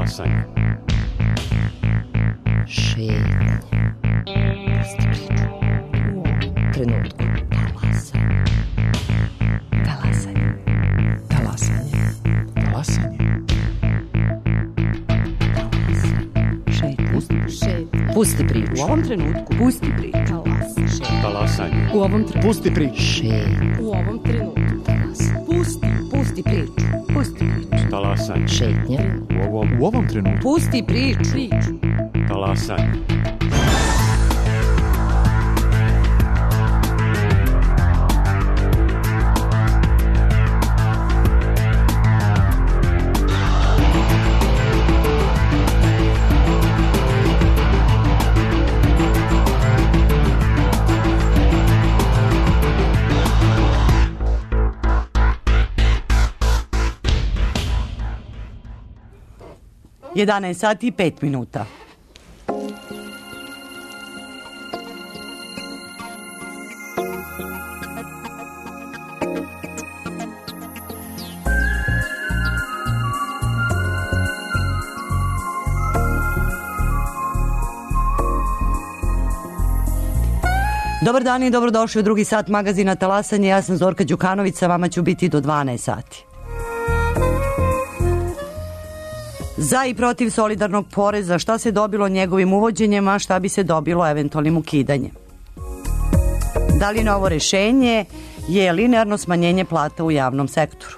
Talasanje. Šetnje. Trenutku. Talasanje. Talasanje. Talasanje. Pusti priču. U ovom trenutku. Pusti priču. Talasanje. U ovom trenutku. Pusti priču. U ovom trenutku. Pusti priču. Pusti priču. Talasanje. Šetnje. U ovom trenutku. Pusti priču. Talasanje. Jedanaest sati i 5 minuta. Dobar dan i dobrodošli u drugi sat magazina Talasanje. Ja sam Zorka Đukanović, sa vama ću biti do 12 sati. Za i protiv solidarnog poreza, šta se dobilo njegovim uvođenjem, a šta bi se dobilo eventualnim ukidanjem. Da li novo rešenje je linearno smanjenje plata u javnom sektoru?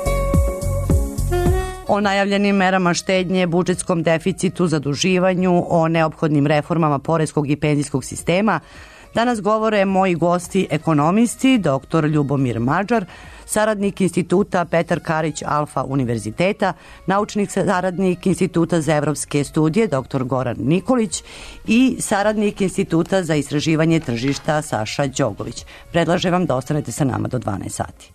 O najavljenim merama štednje, budžetskom deficitu, zaduživanju, o neophodnim reformama poreskog i penzijskog sistema danas govore moji gosti ekonomisti, dr. Ljubomir Mađar, saradnik Instituta Petar Karić Alfa Univerziteta, naučnik saradnik Instituta za evropske studije dr. Goran Nikolić i saradnik Instituta za istraživanje tržišta Saša Đogović. Predlažem vam da ostanete sa nama do 12 sati.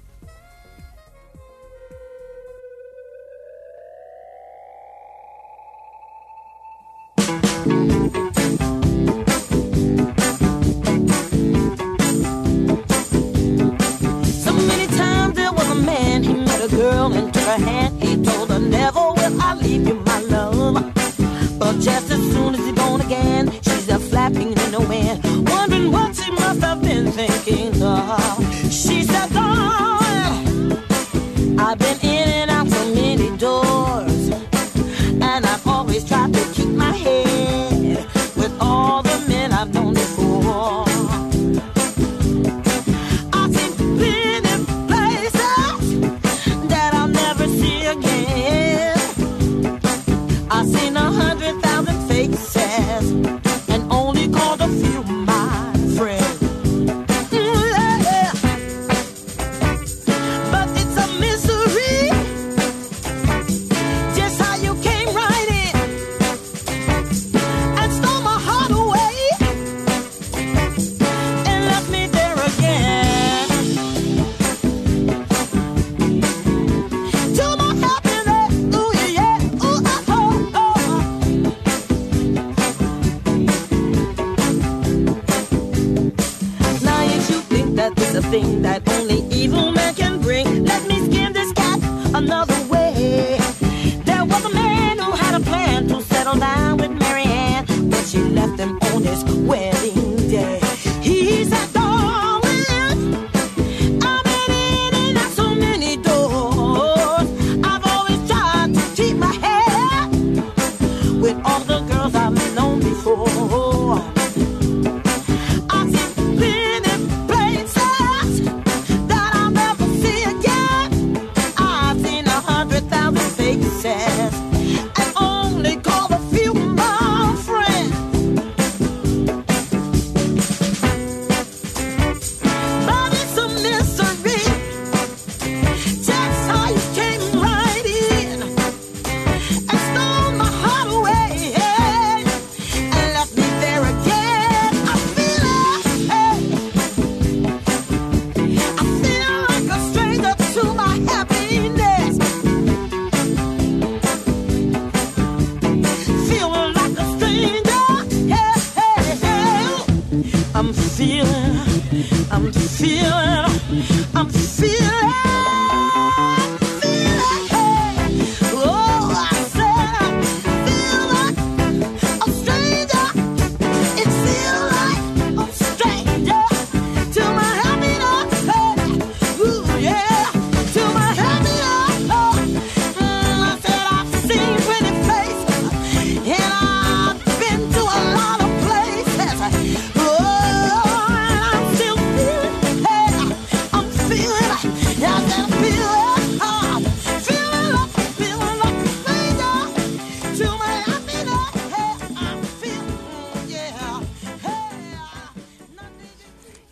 Girl and took her hand, he told her, never will I leave you, my love. But just as soon as he's born again, she's a flapping in the wind, wondering what she must have been thinking of. She said, darling, I've been in and out so many doors, and I've always tried to keep my head with all the men I've known before. I've seen 100,000 faces and only called a few my friends. Yeah. But it's a mystery just how you came right in and stole my heart away and left me there again. To my happiness, ooh yeah, ooh oh, oh. Now if you think that this is a thing that only evil man can bring, let me skin this cat another way. There was a man who had a plan to settle down with Mary Ann, but she left him on his wedding day. He said, darling, I've been in and out so many doors. I've always tried to keep my head with all the girls I've known before. I've seen plenty places that I'll never see again. I've seen 100,000 faces and only called a few my friends. But it's a mystery just how you came right in and stole my heart away and left me there again. I feel like a stranger to my happiness. Feeling like a stranger. I'm feeling. Oh, I said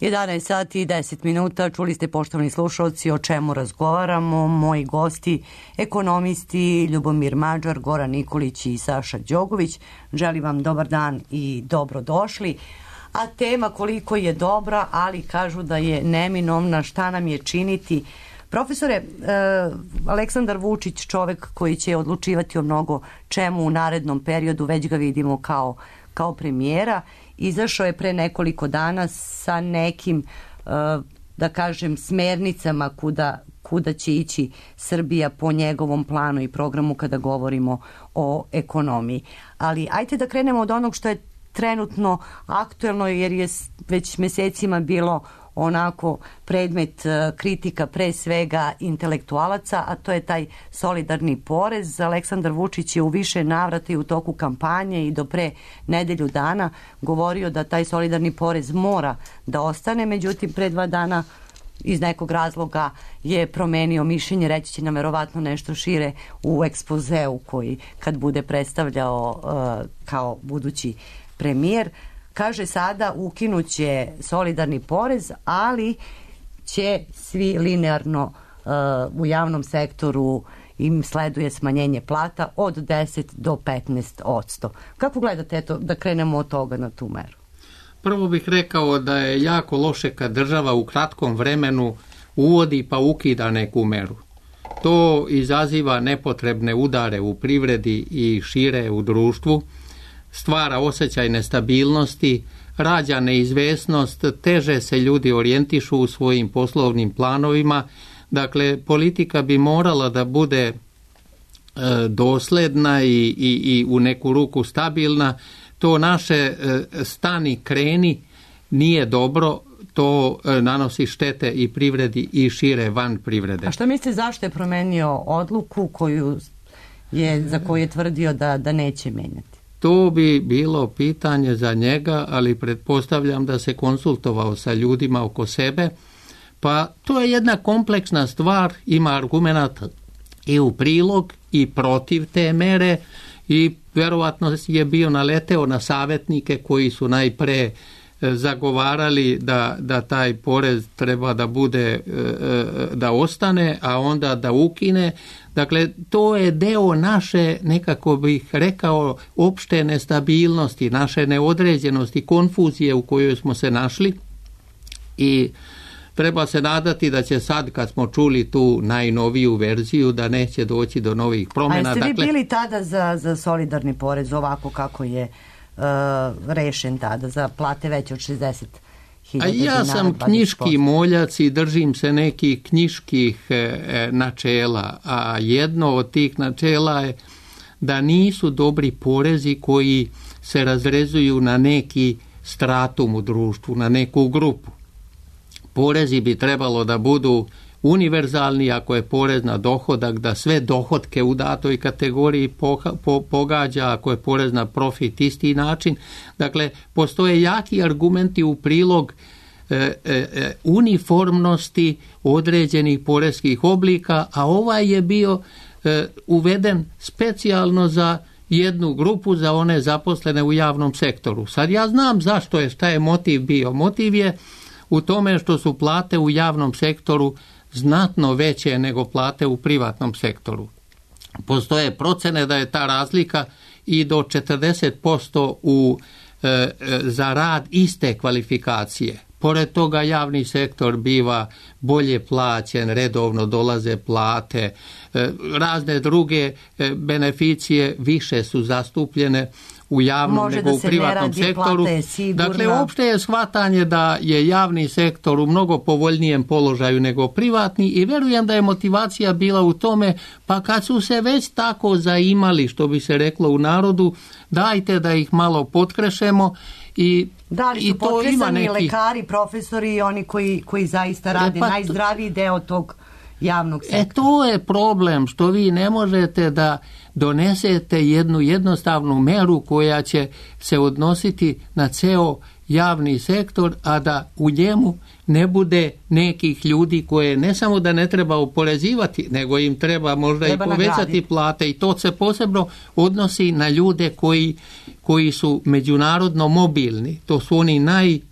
11 sati i 10 minuta, čuli ste poštovani slušalci o čemu razgovaramo. Moji gosti, ekonomisti Ljubomir Mađar, Goran Nikolić i Saša Đogović. Želim vam dobar dan i dobrodošli. A tema koliko je dobra, ali kažu da je neminovna, šta nam je činiti. Profesore, Aleksandar Vučić, čovek koji će odlučivati o mnogo čemu u narednom periodu, već ga vidimo kao premijera, izašao je pre nekoliko dana sa nekim, da kažem, smernicama kuda će ići Srbija po njegovom planu i programu kada govorimo o ekonomiji. Ali ajte da krenemo od onog što je trenutno aktuelno, jer je već mesecima bilo onako predmet kritika pre svega intelektualaca, a to je taj solidarni porez. Aleksandar Vučić je u više navrata i u toku kampanje i do pre nedelju dana govorio da taj solidarni porez mora da ostane, međutim pre 2 dana iz nekog razloga je promenio mišljenje, reći će nam verovatno nešto šire u ekspozeu koji kad bude predstavljao kao budući premijer. Kaže sada ukinuće solidarni porez, ali će svi linearno u javnom sektoru im sleduje smanjenje plata od 10 do 15%. Kako gledate, eto, da krenemo od toga na tu meru? Prvo bih rekao da je jako loše kad država u kratkom vremenu uvodi pa ukida neku meru. To izaziva nepotrebne udare u privredi i šire u društvu, stvara osjećaj nestabilnosti, rađa neizvesnost, teže se ljudi orijentišu u svojim poslovnim planovima. Dakle, politika bi morala da bude dosledna i u neku ruku stabilna. To naše stani kreni nije dobro, to nanosi štete i privredi i šire van privrede. A što mislite, zašto je promenio odluku za koju je tvrdio da neće menjati? To bi bilo pitanje za njega, ali pretpostavljam da se konsultovao sa ljudima oko sebe. Pa to je jedna kompleksna stvar, ima argumenata i u prilog i protiv te mere i vjerovatno je bio naleteo na savjetnike koji su najpre zagovarali da taj porez treba da bude, da ostane, a onda da ukine. Dakle, to je deo naše, nekako bih rekao, opšte nestabilnosti, naše neodređenosti, konfuzije u kojoj smo se našli i treba se nadati da će sad, kad smo čuli tu najnoviju verziju, da neće doći do novih promjena. A jeste vi bili tada za solidarni porez ovako kako je rešen tada, za plate veće od 60.000 dinara? Ja sam knjiški moljac i držim se nekih knjiških načela, a jedno od tih načela je da nisu dobri porezi koji se razrezuju na neki stratum u društvu, na neku grupu. Porezi bi trebalo da budu univerzalni, ako je porez na dohodak, da sve dohotke u datoj kategoriji pogađa, ako je porez na profit isti način. Dakle, postoje jaki argumenti u prilog uniformnosti određenih poreskih oblika, a ovaj je bio uveden specijalno za jednu grupu, za one zaposlene u javnom sektoru. Sad ja znam zašto je, šta je motiv bio. Motiv je u tome što su plate u javnom sektoru znatno veće nego plate u privatnom sektoru. Postoje procene da je ta razlika i do 40% za rad iste kvalifikacije. Pored toga javni sektor biva bolje plaćen, redovno dolaze plate, razne druge beneficije više su zastupljene u javnom nego u privatnom sektoru. Dakle, uopšte je shvatanje da je javni sektor u mnogo povoljnijem položaju nego privatni i verujem da je motivacija bila u tome, pa kad su se već tako zaimali, što bi se reklo u narodu, dajte da ih malo potkrešemo. Da li su potkresani lekari, profesori i oni koji zaista rade najzdraviji deo tog javnog sektora? To je problem, što vi ne možete da donesete jednu jednostavnu meru koja će se odnositi na ceo javni sektor, a da u njemu ne bude nekih ljudi koje ne samo da ne treba oporezivati, nego im treba možda i povećati plate, i to se posebno odnosi na ljude koji su međunarodno mobilni. To su oni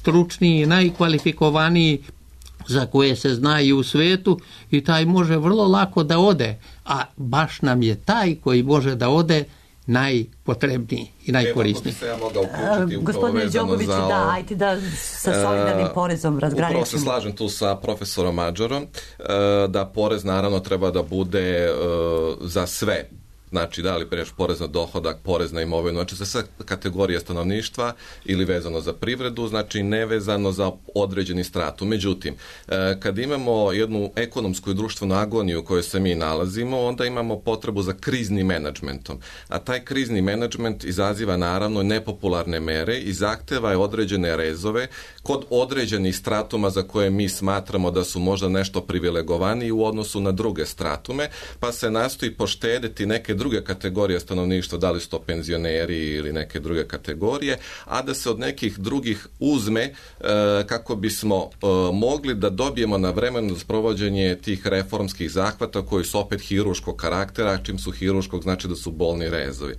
najstručniji, najkvalifikovaniji, za koje se zna i u svetu, i taj može vrlo lako da ode, a baš nam je taj koji može da ode najpotrebniji i najkorisniji. Gospodine Đogoviću, ajte da sa solidarnim porezom razgraničimo. Upravo se slažem tu sa profesorom Mađarom, da porez naravno treba da bude za sve. Znači, da li porez na dohodak, porez na imovinu, znači za sve kategorije stanovništva ili vezano za privredu, znači nevezano za određeni stratu. Međutim, kad imamo jednu ekonomsku i društvenu agoniju u kojoj se mi nalazimo, onda imamo potrebu za kriznim menadžmentom. A taj krizni menadžment izaziva naravno nepopularne mere i zahteva je određene rezove kod određenih stratuma za koje mi smatramo da su možda nešto privilegovaniji u odnosu na druge stratume, pa se nastoji poštediti neke druge kategorije stanovništva, da li su to penzioneri ili neke druge kategorije, a da se od nekih drugih uzme kako bismo mogli da dobijemo na vremenu sprovođenje tih reformskih zahvata koji su opet hirurškog karaktera, čim su hirurškog znači da su bolni rezovi.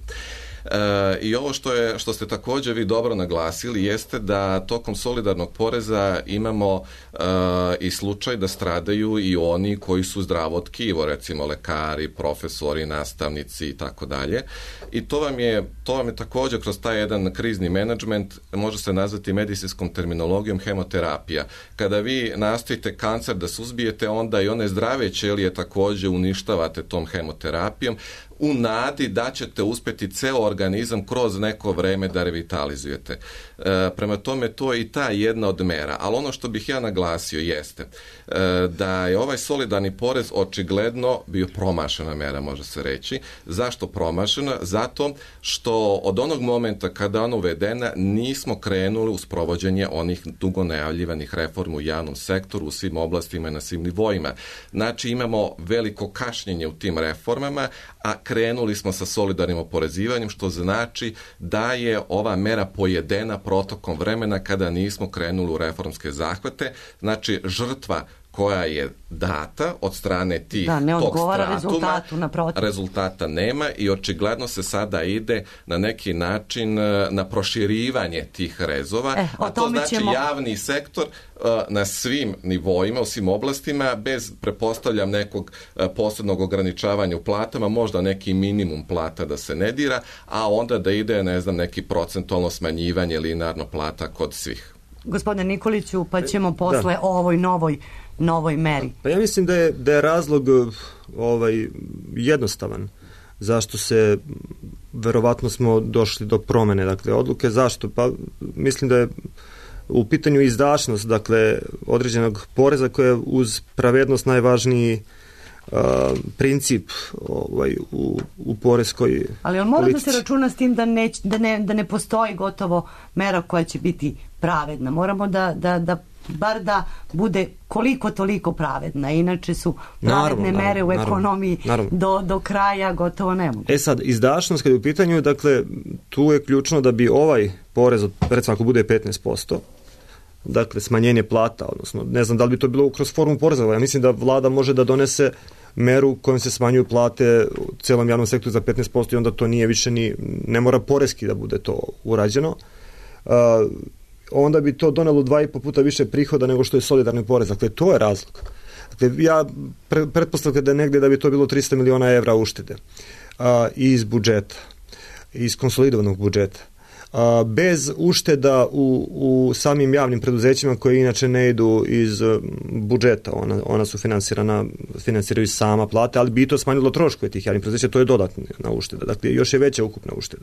I ovo što ste također vi dobro naglasili jeste da tokom solidarnog poreza imamo i slučaj da stradaju i oni koji su zdravo tkivo, recimo lekari, profesori, nastavnici i tako dalje. I to vam je također kroz taj jedan krizni menadžment, može se nazvati medicinskom terminologijom hemoterapija. Kada vi nastojite kancer da suzbijete, onda i one zdrave ćelije također uništavate tom hemoterapijom, u nadi da ćete uspjeti ceo organizam kroz neko vreme da revitalizujete. Prema tome, to je i ta jedna od mera. Ali ono što bih ja naglasio jeste da je ovaj solidarni porez očigledno bio promašena mera, može se reći. Zašto promašena? Zato što od onog momenta kada ona uvedena nismo krenuli u sprovođenje onih dugo najavljivanih reformi u javnom sektoru, u svim oblastima i na svim nivoima. Znači, imamo veliko kašnjenje u tim reformama, a krenuli smo sa solidarnim oporezivanjem, što znači da je ova mera pojedena protokom vremena kada nismo krenuli u reformske zahvate. Znači, žrtva koja je data od strane tog stratuma, rezultata nema i očigledno se sada ide na neki način na proširivanje tih rezova, a to znači javni sektor na svim nivoima, u svim oblastima, bez, pretpostavljam, nekog posebnog ograničavanja u platama, možda neki minimum plata da se ne dira, a onda da ide, neki procentualno smanjivanje linearno plata kod svih. Gospodine Nikoliću, pa ćemo posle o ovoj novoj meri. Pa ja mislim da je razlog jednostavan. Zašto se, verovatno smo došli do promene, dakle, odluke. Zašto? Pa mislim da je u pitanju izdašnost, dakle, određenog poreza koja je uz pravednost najvažniji princip u poreskoj politici. Ali on mora da se računa s tim da ne postoji gotovo mera koja će biti pravedna. Moramo da bar da bude koliko toliko pravedna. Inače su pravedne mere u ekonomiji do kraja gotovo nemoguće. Sad, izdašnost kad je u pitanju, dakle, tu je ključno da bi ovaj porez, recimo ako bude 15%, dakle, smanjenje plata, odnosno, ne znam da li bi to bilo kroz formu poreza, ja mislim da vlada može da donese meru kojom se smanjuju plate u celom javnom sektoru za 15% i onda to nije više ne mora poreski da bude to urađeno. Onda bi to donelo 2,5 puta više prihoda nego što je solidarni porez. Dakle, to je razlog. Dakle, ja pretpostavljam da je negdje da bi to bilo 300 miliona evra uštede iz budžeta, iz konsolidovanog budžeta. Bez ušteda u samim javnim preduzećima koje inače ne idu iz budžeta, ona su finansiraju sama plate, ali bi to smanjilo troškove tih javnih preduzeća, to je dodatna ušteda, dakle još je veća ukupna ušteda.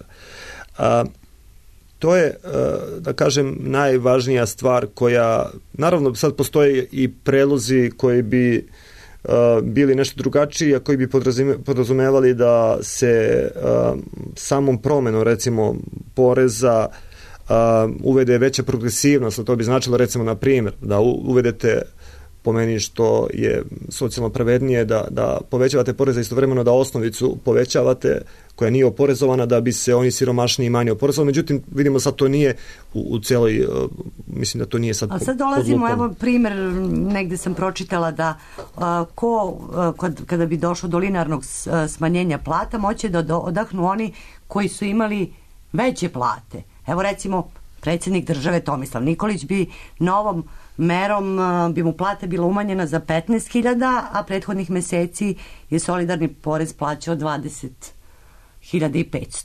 To je, da kažem, najvažnija stvar koja, naravno sad postoje i predlozi koji bi bili nešto drugačiji, a koji bi podrazumevali da se samom promenom, recimo, poreza uvede veća progresivnost, a to bi značilo, recimo, na primjer, da uvedete, po meni što je socijalno pravednije, da povećavate poreze istovremeno, da osnovicu povećavate koja nije oporezovana, da bi se oni siromašniji manje oporezovali. Međutim, vidimo sad to nije u celoj, mislim da to nije sad... A sad dolazimo, evo primjer, negdje sam pročitala da kada bi došlo do linearnog smanjenja plata, moće da odahnu oni koji su imali veće plate. Evo recimo predsjednik države Tomislav Nikolić bi novom merom bi mu plata bila umanjena za 15.000, a prethodnih meseci je solidarni porez plaćao 20.500.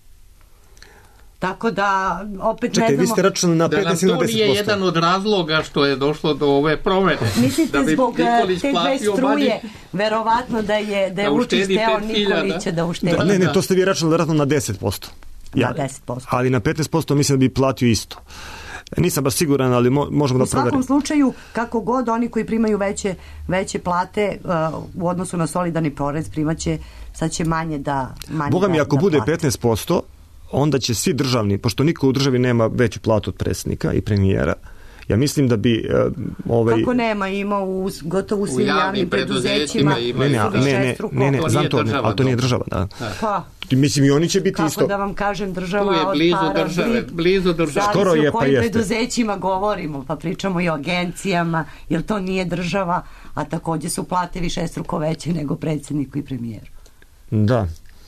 Tako da, opet Čekaj, ne znamo... vi ste računali na 15 ili na 10%. Da nam to nije jedan od razloga što je došlo do ove promene. Mislite da bi zbog te Nikolić dve platio struje, manje, verovatno da je Vučić teo Nikolića da uštedi. Ne, to ste vi računali verovatno na 10%. Na 10%. Ali na 15% mislim da bi platio isto. Nisam baš siguran, ali možemo da proverimo. U svakom slučaju, kako god oni koji primaju veće plate u odnosu na solidarni porez primaće, sad će manje da Boga mi, ako bude plate. 15%, onda će svi državni, pošto niko u državi nema veću platu od predsjednika i premijera, ja mislim da bi Kako nema, ima gotovo u svim javnim preduzećima. Ne, znam to, ali to nije država, da. Pa, mislim i oni će biti isto. kako da vam kažem, država je od blizu države. Skoro je, o kojim preduzećima govorimo, pa pričamo i o agencijama, jer to nije država, a takođe su plate višestruko veće nego predsjedniku i premijeru. Da.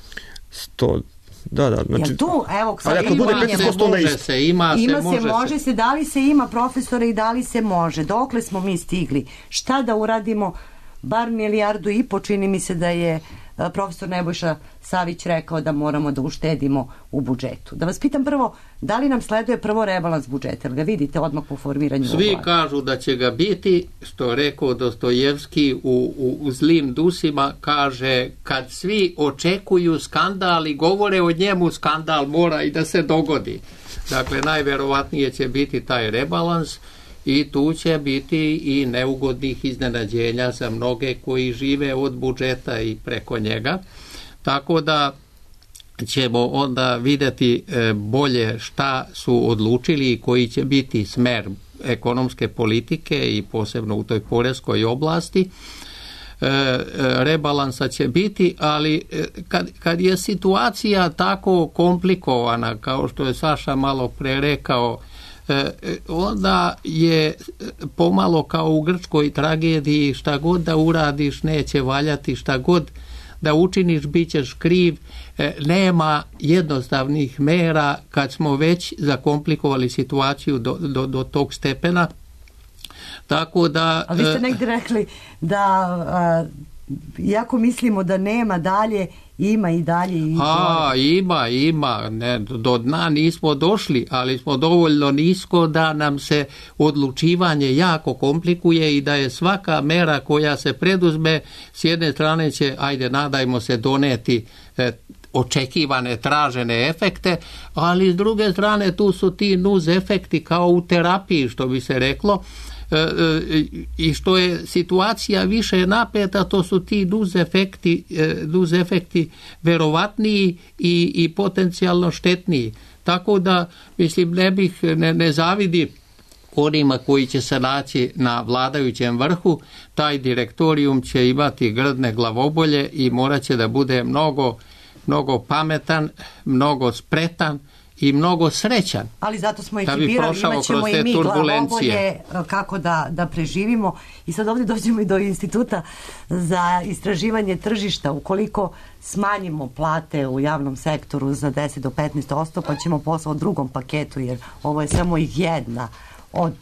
Da, znači... tu, evo, ali ako bude 15%, onda isto. Može se, da li se ima, profesore, i da li se može, dokle smo mi stigli, šta da uradimo, bar 1,5 milijardu, čini mi se da je profesor Nebojša Savić rekao da moramo da uštedimo u budžetu. Da vas pitam prvo, da li nam sleduje prvo rebalans budžeta, jer ga vidite odmah po formiranju Svi Vlade? kažu da će ga biti, što je rekao Dostojevski u Zlim dusima, kaže, kad svi očekuju skandal i govore o njemu, skandal mora i da se dogodi. Dakle, najverovatnije će biti taj rebalans i tu će biti i neugodnih iznenađenja za mnoge koji žive od budžeta i preko njega. Tako da ćemo onda vidjeti bolje šta su odlučili i koji će biti smer ekonomske politike i posebno u toj poreskoj oblasti. Rebalansa će biti, ali kad je situacija tako komplikovana, kao što je Saša malo pre rekao, onda je pomalo kao u grčkoj tragediji, šta god da uradiš neće valjati, šta god da učiniš bit ćeš kriv, nema jednostavnih mera kad smo već zakomplikovali situaciju do tog stepena. Tako da... A vi ste negdje rekli da iako mislimo da nema dalje, ima i dalje. Ima. Ne, do dna nismo došli, ali smo dovoljno nisko da nam se odlučivanje jako komplikuje i da je svaka mera koja se preduzme, s jedne strane će, nadajmo se, doneti očekivane, tražene efekte, ali s druge strane tu su ti nuz efekti kao u terapiji, što bi se reklo, i što je situacija više napeta, to su ti nuz efekti verovatniji i potencijalno štetniji. Tako da, mislim, ne zavidi onima koji će se naći na vladajućem vrhu. Taj direktorijum će imati grdne glavobolje i morat će da bude mnogo pametan, mnogo spretan i mnogo srećan. Ali zato smo ih i birali, imat ćemo i mi glavobolje kako da preživimo. I sad ovdje dođemo i do Instituta za istraživanje tržišta. Ukoliko smanjimo plate u javnom sektoru za 10 do 15%, pa ćemo posao o drugom paketu, jer ovo je samo jedna od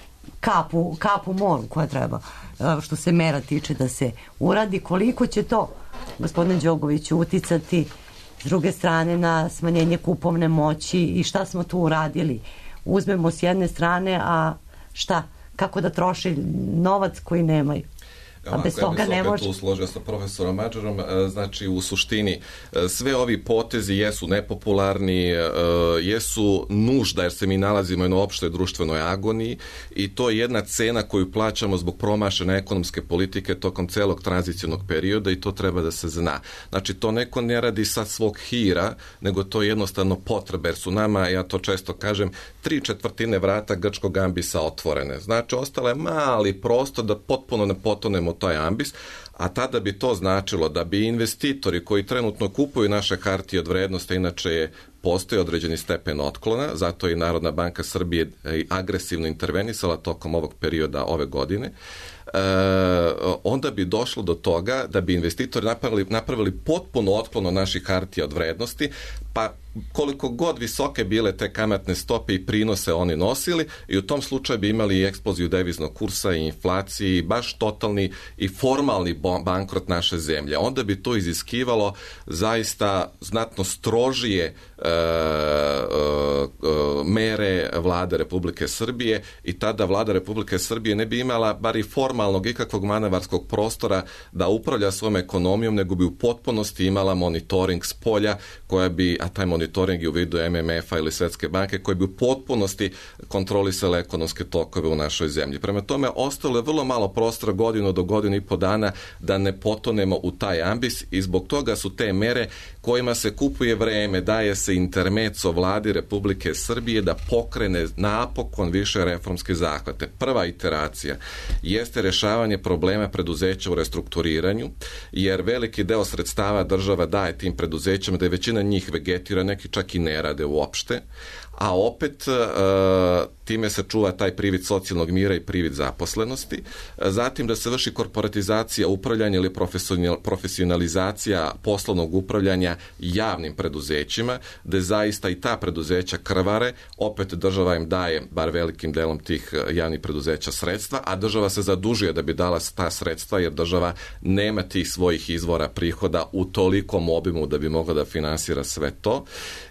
kapu moru koja treba, što se mera tiče, da se uradi. Koliko će to, gospodine Đogoviću, uticati s druge strane na smanjenje kupovne moći i šta smo tu uradili? Uzmemo s jedne strane, a šta? Kako da troši novac koji nemaju? A bez toga ne može. Ja bih se opet usložio sa profesorom Mađarom. Znači, u suštini, sve ovi potezi jesu nepopularni, jesu nužda, jer se mi nalazimo na opštoj društvenoj agoniji i to je jedna cena koju plaćamo zbog promašene ekonomske politike tokom celog tranzicionog perioda i to treba da se zna. Znači, to neko ne radi sa svog hira, nego to je jednostavno potrebe, jer su nama, ja to često kažem, 3/4 vrata grčkog ambisa otvorene. Znači, ostalo je mali prostor da potpuno ne potonemo taj ambis, a tada bi to značilo da bi investitori koji trenutno kupuju naše hartije od vrednosti, inače je postoji određeni stepen otklona, zato je Narodna banka Srbije agresivno intervenisala tokom ovog perioda ove godine, onda bi došlo do toga da bi investitori napravili potpuno otklon od naših hartija od vrednosti, pa koliko god visoke bile te kamatne stope i prinose oni nosili, i u tom slučaju bi imali i eksploziju deviznog kursa i inflaciji, i baš totalni i formalni bankrot naše zemlje. Onda bi to iziskivalo zaista znatno strožije mere vlade Republike Srbije, i tada vlada Republike Srbije ne bi imala bar i formalnog ikakvog manevarskog prostora da upravlja svojom ekonomijom, nego bi u potpunosti imala monitoring s polja, koja bi, a taj monitoring je u vidu MMF-a ili Svetske banke, koji bi u potpunosti kontrolisale ekonomske tokove u našoj zemlji. Prema tome, ostalo je vrlo malo prostora, godinu do godinu i po dana, da ne potonemo u taj ambis, i zbog toga su te mere kojima se kupuje vreme, daje se intermeco vladi Republike Srbije da pokrene napokon više reformske zahvate. Prva iteracija jeste rešavanje problema preduzeća u restrukturiranju, jer veliki deo sredstava država daje tim preduzećima, da je većina njih vegetira, neki čak i ne rade uopšte, a opet time se čuva taj privid socijalnog mira i privid zaposlenosti. Zatim da se vrši korporatizacija upravljanja ili profesionalizacija poslovnog upravljanja javnim preduzećima, da zaista i ta preduzeća krvare, opet država im daje, bar velikim delom tih javnih preduzeća, sredstva, a država se zadužuje da bi dala ta sredstva, jer država nema tih svojih izvora prihoda u tolikom obimu da bi mogla da finansira sve to.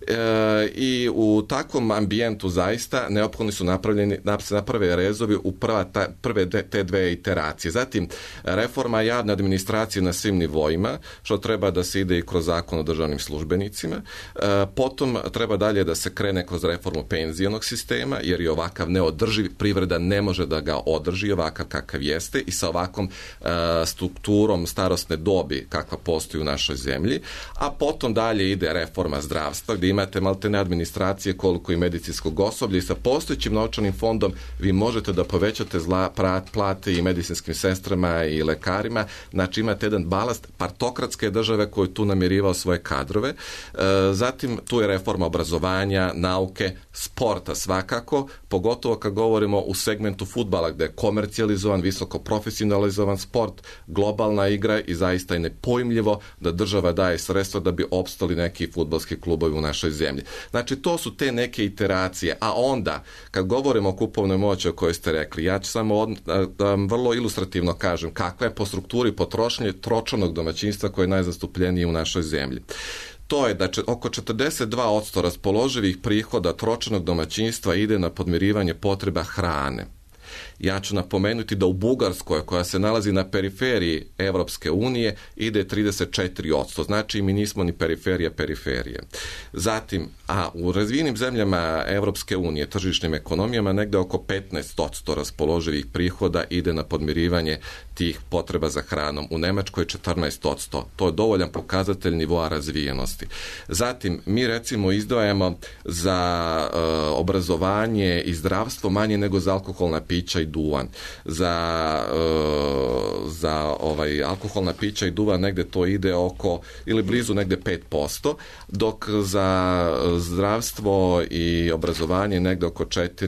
I u takvom ambijentu zaista neophodni su naprave rezovi u prve te dve iteracije. Zatim, reforma javne administracije na svim nivoima, što treba da se ide i kroz zakon o državnim službenicima. Potom treba dalje da se krene kroz reformu penzionog sistema, jer je ovakav neodrživ, privreda ne može da ga održi ovakav kakav jeste, i sa ovakvom strukturom starosne dobi kakva postoji u našoj zemlji. A potom dalje ide reforma zdravstva, gdje imate maltene administracije koliko i medicinskog osoblja, i sa postojećim novčanim fondom vi možete da povećate plate i medicinskim sestrama i lekarima. Znači imate jedan balast partokratske države koji tu namirivao svoje kadrove. Zatim tu je reforma obrazovanja, nauke, sporta svakako, pogotovo kad govorimo u segmentu fudbala, gde je komercijalizovan, visoko profesionalizovan sport, globalna igra, i zaista je nepojmljivo da država daje sredstva da bi opstali neki fudbalski klubovi u našoj zemlji. Znači to su te neke iteracije, a onda kad govorimo o kupovnoj moći o kojoj ste rekli, ja ću samo vrlo ilustrativno kažem kakva je po strukturi potrošnje tročlanog domaćinstva koje je najzastupljenije u našoj zemlji. To je da oko 42% raspoloživih prihoda tročlanog domaćinstva ide na podmirivanje potreba hrane. Ja ću napomenuti da u Bugarskoj, koja se nalazi na periferiji Evropske unije, ide 34%. Znači mi nismo ni periferija. Zatim, a u razvijenim zemljama Evropske unije, tržišnim ekonomijama, negde oko 15% raspoloživih prihoda ide na podmirivanje tih potreba za hranom. U Nemačkoj 14%. To je dovoljan pokazatelj nivoa razvijenosti. Zatim, mi recimo izdvajamo za obrazovanje i zdravstvo manje nego za alkoholna pića i duvan. Za alkoholna pića i duvan negde to ide oko ili blizu negde 5%, dok za zdravstvo i obrazovanje negde oko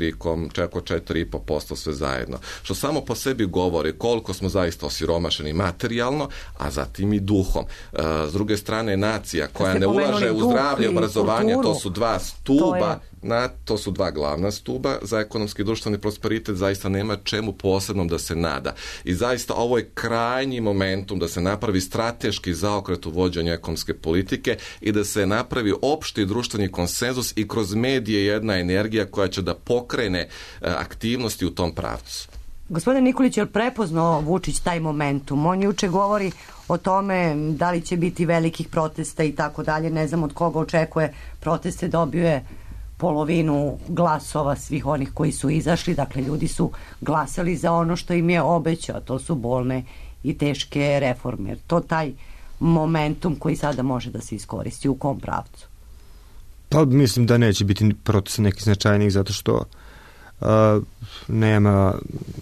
4,5% sve zajedno. Što samo po sebi govori koliko smo zaista osiromašeni materijalno, a zatim i duhom. S druge strane, nacija koja ne ulaže u zdravlje i obrazovanje, to su dva stuba, to su dva glavna stuba za ekonomski i društveni prosperitet, zaista nema čemu posebnom da se nada. I zaista ovo je krajnji momentum da se napravi strateški zaokret u vođenju ekonomske politike i da se napravi opšti društveni konsenzus i kroz medije jedna energija koja će da pokrene aktivnosti u tom pravcu. Gospodine Nikolić, je li prepoznao Vučić taj momentum? On juče govori o tome da li će biti velikih protesta i tako dalje. Ne znam od koga očekuje proteste, dobio je polovinu glasova svih onih koji su izašli. Dakle, ljudi su glasali za ono što im je obećao. To su bolne i teške reforme. To taj momentum koji sada može da se iskoristi u kom pravcu? Pa mislim da neće biti protesta nekih značajnih, zato što nema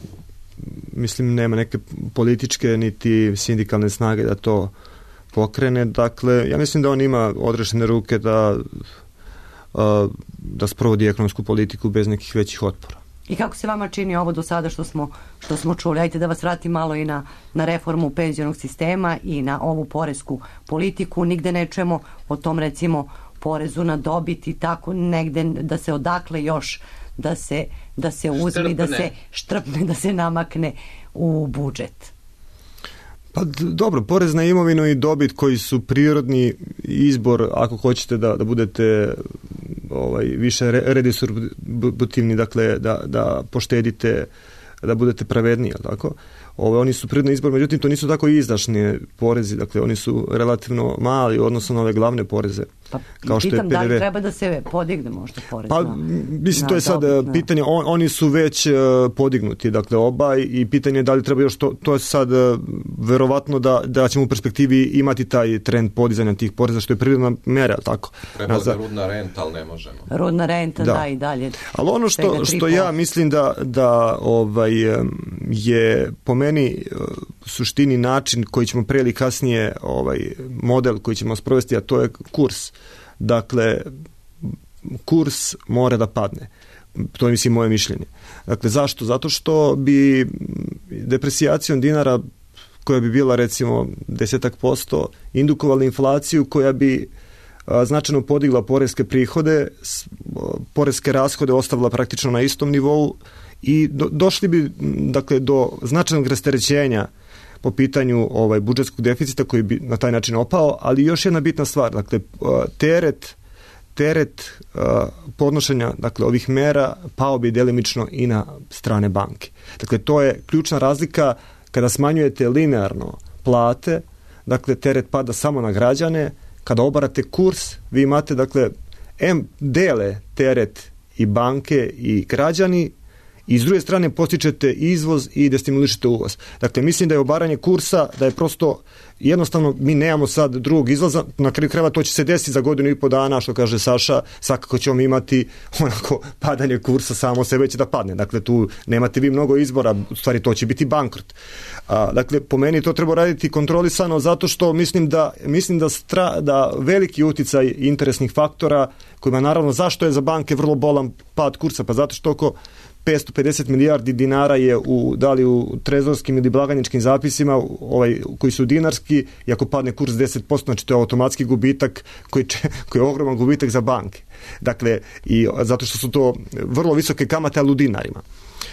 neke političke niti sindikalne snage da to pokrene. Dakle, ja mislim da on ima odrešene ruke da da sprovodi ekonomsku politiku bez nekih većih otpora. I kako se vama čini ovo do sada što smo čuli? Ajde da vas vratim malo i na reformu penzionog sistema i na ovu poresku politiku. Nigde ne čujemo o tom, recimo, porezu na dobit i tako negde, da se odakle još da se uzme, da se štrpne, da se namakne u budžet. Pa dobro, porez na imovinu i dobit koji su prirodni izbor, ako hoćete da budete više redistributivni, dakle da poštedite, da budete pravedniji, tako? Oni su prirodni izbor, međutim to nisu tako izdašni porezi, dakle oni su relativno mali u odnosu na ove glavne poreze. Pa kao što pitam je PDV. Da li treba da se podigne možda porez pa, mislim, to je sad pitanje, oni su već podignuti, dakle oba, i pitanje je da li treba još to je sad verovatno da ćemo u perspektivi imati taj trend podizanja tih poreza, što je prirodna mera, tako? Treba da rudna renta, ali ne možemo. Rudna renta, da i dalje. Ali ono što ja mislim da je po meni suštini način koji ćemo pre ili kasnije model koji ćemo sprovesti, a to je kurs. Dakle, kurs mora da padne. To je, mislim, moje mišljenje. Dakle, zašto? Zato što bi depresijacijom dinara, koja bi bila recimo 10% indukovala inflaciju koja bi značajno podigla poreske prihode, poreske rashode ostavila praktično na istom nivou i došli bi, dakle, do značajnog rasterećenja po pitanju budžetskog deficita koji bi na taj način opao, ali još jedna bitna stvar, dakle, teret podnošenja, dakle, ovih mera pao bi delimično i na strane banke. Dakle, to je ključna razlika kada smanjujete linearno plate, dakle, teret pada samo na građane, kada obarate kurs, vi imate, dakle, dele teret i banke i građani, i s druge strane postičete izvoz i destimulišete uvoz. Dakle, mislim da je obaranje kursa, da je prosto jednostavno, mi nemamo sad drugog izlaza, na kraju krajeva to će se desiti za godinu i po dana, što kaže Saša, svakako ćemo imati onako padanje kursa, samo sebe će da padne. Dakle, tu nemate vi mnogo izbora, u stvari to će biti bankrot. Dakle, po meni to treba raditi kontrolisano, zato što mislim da veliki uticaj interesnih faktora, kojima naravno, zašto je za banke vrlo bolan pad kursa? Pa zato što oko 550 milijardi dinara je da li u trezorskim ili blagajničkim zapisima koji su dinarski, i ako padne kurs 10%, znači to je automatski gubitak koji je ogroman gubitak za banke. Dakle, i zato što su to vrlo visoke kamate, ali u dinarima.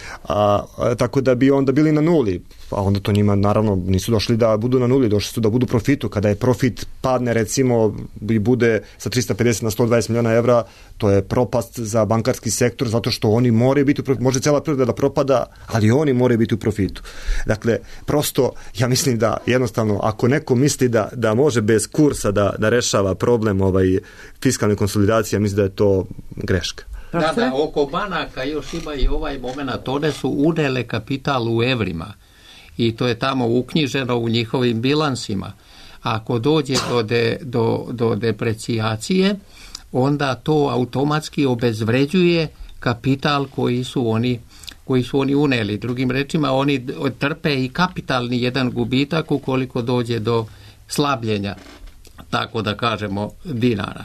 Tako da bi onda bili na nuli, a onda to njima naravno nisu došli da budu na nuli, došli su da budu profitu. Kada je profit padne, recimo, i bude sa 350 na 120 miliona evra, to je propast za bankarski sektor, zato što oni moraju biti u profitu. Može cijela privreda da propada, ali oni moraju biti u profitu. Dakle, prosto, ja mislim da jednostavno, ako neko misli da može bez kursa da rešava problem fiskalne konsolidacije, mislim da je to greška. Da, oko banaka još ima i ovaj moment, one su unele kapital u evrima i to je tamo uknjiženo u njihovim bilansima. Ako dođe do deprecijacije, onda to automatski obezvređuje kapital koji su oni uneli. Drugim rečima, oni trpe i kapitalni jedan gubitak ukoliko dođe do slabljenja, tako da kažemo, dinara.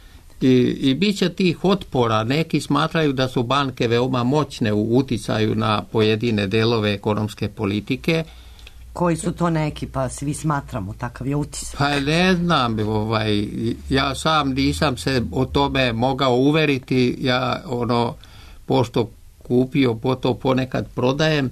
I bit će tih otpora. Neki smatraju da su banke veoma moćne u uticaju na pojedine delove ekonomske politike. Koji su to neki, pa svi smatramo, takav je utisak? Pa ne znam, ja sam nisam se o tome mogao uveriti, ja pošto kupio, to ponekad prodajem,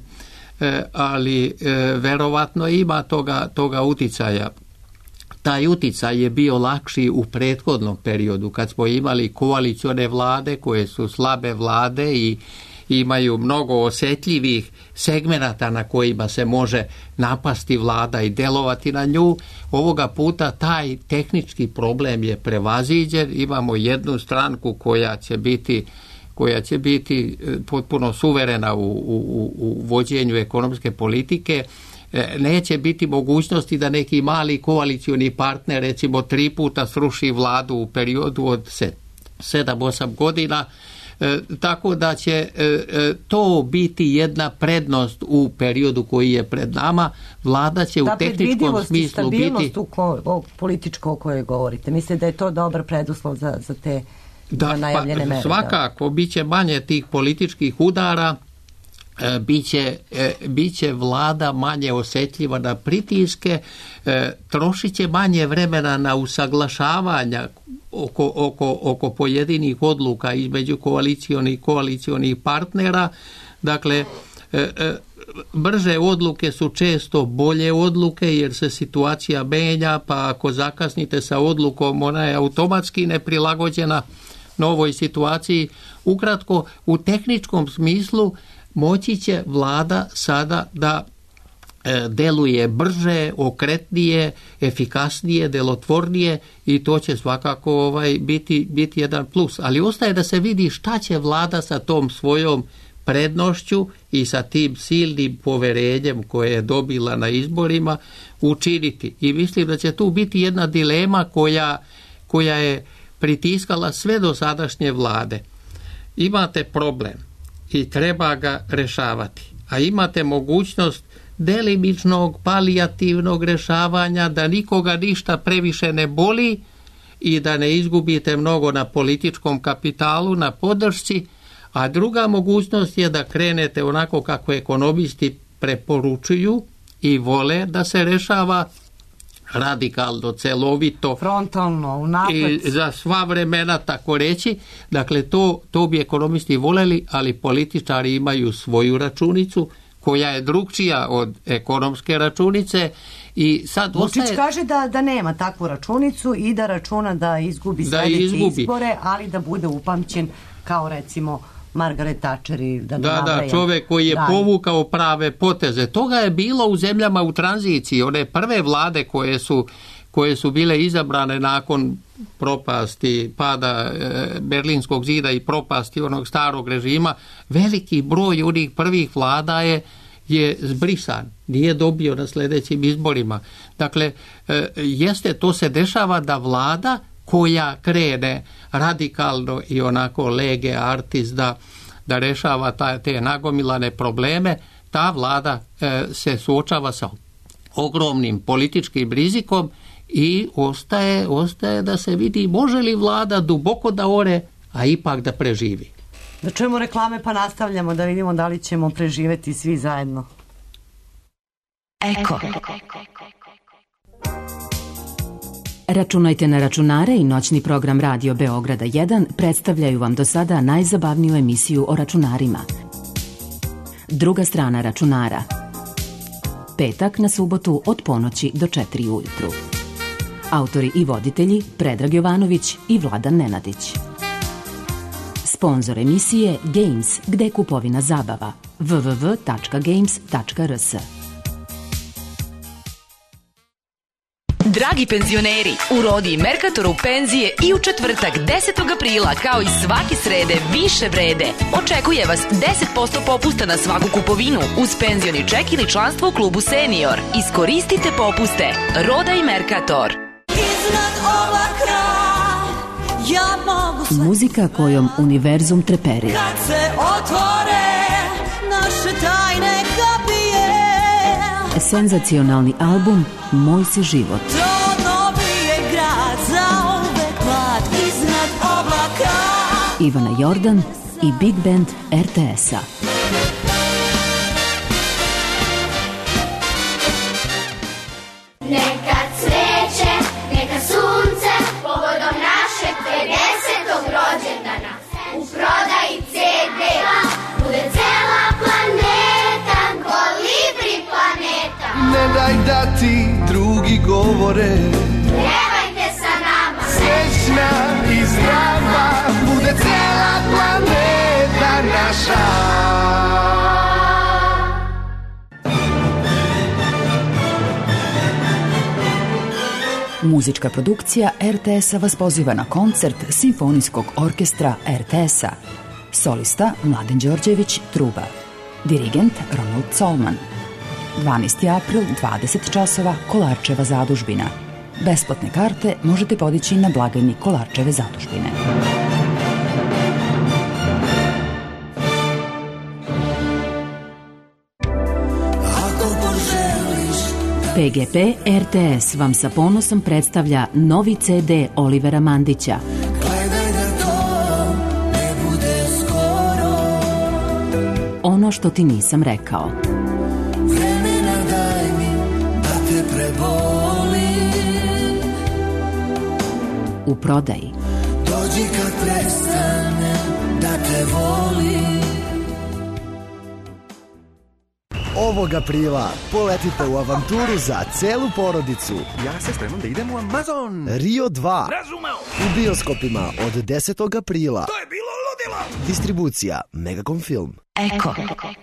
ali verovatno ima toga uticaja. Taj uticaj je bio lakši u prethodnom periodu, kad smo imali koalicione vlade koje su slabe vlade i imaju mnogo osjetljivih segmenata na kojima se može napasti vlada i delovati na nju. Ovoga puta taj tehnički problem je prevaziđen. Imamo jednu stranku koja će biti potpuno suverena u vođenju ekonomske politike. Neće biti mogućnosti da neki mali koalicioni partner recimo 3 puta sruši vladu u periodu od 7-8 godina, tako da će to biti jedna prednost u periodu koji je pred nama. Vlada će u tehničkom smislu biti... Ta predvidivost i stabilnost političko o kojoj govorite, mislite da je to dobar preduslov za te za najavljene mere. Svakako, bit će manje tih političkih udara, bit će vlada manje osjetljiva na pritiske, trošit će manje vremena na usaglašavanja oko pojedinih odluka između koalicionih partnera. Dakle, brže odluke su često bolje odluke jer se situacija menja, pa ako zakasnite sa odlukom, ona je automatski neprilagođena novoj situaciji. Ukratko, u tehničkom smislu moći će vlada sada da deluje brže, okretnije, efikasnije, delotvornije i to će svakako biti jedan plus. Ali ostaje da se vidi šta će vlada sa tom svojom prednošću i sa tim silnim poverenjem koje je dobila na izborima učiniti. I mislim da će tu biti jedna dilema koja je pritiskala sve dosadašnje vlade. Imate problem i treba ga rešavati, a imate mogućnost delimičnog, palijativnog rešavanja, da nikoga ništa previše ne boli i da ne izgubite mnogo na političkom kapitalu, na podršci, a druga mogućnost je da krenete onako kako ekonomisti preporučuju i vole da se rešava, radikalno, celovito, frontalno, unapred. I za sva vremena, tako reći. Dakle, to bi ekonomisti voleli, ali političari imaju svoju računicu koja je drugčija od ekonomske računice. I sad Vučić kaže da nema takvu računicu i da računa da izgubi sljedeće izbore, ali da bude upamćen kao recimo Margaret Thatcher i da, čovjek koji je povukao prave poteze. Toga je bilo u zemljama u tranziciji. One prve vlade koje su bile izabrane nakon propasti, pada Berlinskog zida i propasti onog starog režima, veliki broj onih prvih vlada je zbrisan, nije dobio na sljedećim izborima. Dakle, to se dešava da vlada koja krene radikalno i onako lege artis da rešava te nagomilane probleme, ta vlada se suočava sa ogromnim političkim rizikom i ostaje da se vidi može li vlada duboko da ore, a ipak da preživi. Da čujemo reklame pa nastavljamo da vidimo da li ćemo preživeti svi zajedno. Eko. Računajte na računare i noćni program Radio Beograda 1 predstavljaju vam do sada najzabavniju emisiju o računarima. Druga strana računara. Petak na subotu od ponoći do 4 ujutru. Autori i voditelji Predrag Jovanović i Vladan Nenadić. Sponzor emisije Games, gde je kupovina zabava. www.games.rs. Dragi penzioneri, u Rodi i Merkatoru penzije i u četvrtak 10. aprila kao i svake srede više vrede. Očekuje vas 10% popusta na svaku kupovinu uz penzioni ček ili članstvo u klubu Senior. Iskoristite popuste. Roda i Merkator. Muzika kojom univerzum treperi. Kad se otvore naše tajne kapije. Senzacionalni album Moj si život. To dobije grad za uvek mlad iznad oblaka. Ivana Jordan i Big Band RTS-a. Neka cveće, neka sunce, povodom našeg 50. rođendana. U prodaji CD-a bude cela planeta, Kolibri planeta. Ne daj da ti drugi govore, Pjevajte sa nama, srećna i zdrava, bude cela planeta naša. Muzička produkcija RTS-a vas poziva na koncert Simfonijskog orkestra RTS-a. Solista Mladen Đorđević, truba. Dirigent Ronald Colman. 12. april, 20 časova, Kolarčeva zadužbina. Besplatne karte možete podići na blagajni Kolarčeve zadužbine. PGP RTS vam sa ponosom predstavlja novi CD Olivera Mandića. Gledaj da ono što ti nisam rekao. Vremena daj mi da te prebolim. U prodaji. Dođi kad prestane da te volim. Ovog aprila poletite u avanturu za celu porodicu. Ja se spremam da idem u Amazon. Rio 2. Razumeo. U bioskopima od 10. aprila. To je bilo ludilo. Distribucija Megacom Film. Eko.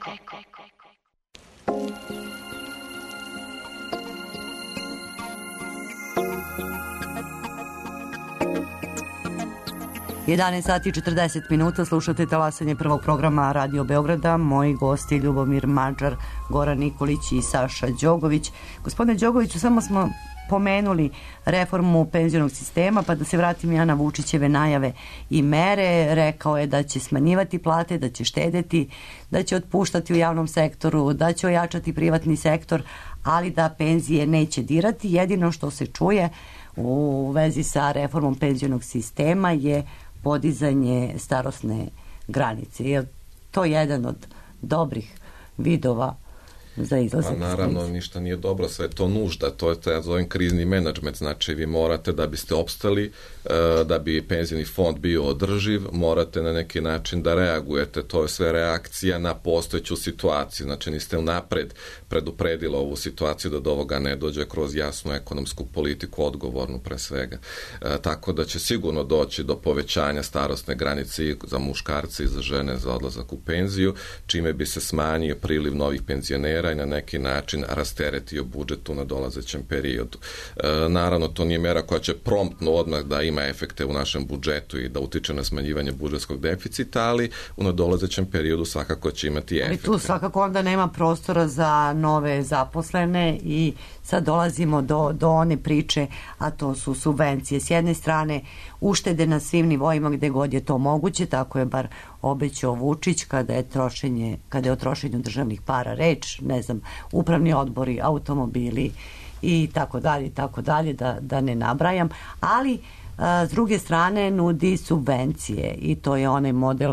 11 sati i 40 minuta, slušate talasanje prvog programa Radio Beograda. Moji gosti Ljubomir Mađar, Goran Nikolić i Saša Đogović. Gospodine Đogoviću, samo smo pomenuli reformu penzionog sistema, pa da se vratim ja na Vučićeve najave i mere. Rekao je da će smanjivati plate, da će štedeti, da će otpuštati u javnom sektoru, da će ojačati privatni sektor, ali da penzije neće dirati. Jedino što se čuje u vezi sa reformom penzionog sistema je podizanje starosne granice. Je to jedan od dobrih vidova za izlazak? Pa naravno, ništa nije dobro, sve je to nužda, to je taj zovem krizni menadžment, znači vi morate da biste opstali, da bi penzijni fond bio održiv, morate na neki način da reagujete, to je sve reakcija na postojeću situaciju, znači niste unapred predupredili ovu situaciju da do ovoga ne dođe kroz jasnu ekonomsku politiku, odgovornu pre svega. Tako da će sigurno doći do povećanja starosne granice i za muškarce i za žene za odlazak u penziju, čime bi se smanjio priliv novih penzionera i na neki način rasteretio budžet u nadolazećem periodu. Naravno, to nije mera koja će promptno odmah da ima efekte u našem budžetu i da utiče na smanjivanje budžetskog deficita, ali u nadolazećem periodu svakako će imati efekte. Ali tu svakako onda nema prostora za nove zaposlene i sad dolazimo do one priče, a to su subvencije. S jedne strane uštede na svim nivoima gde god je to moguće, tako je bar obećao Vučić kada je o trošenju državnih para reč, ne znam, upravni odbori, automobili i tako dalje, da ne nabrajam, ali s druge strane nudi subvencije i to je onaj model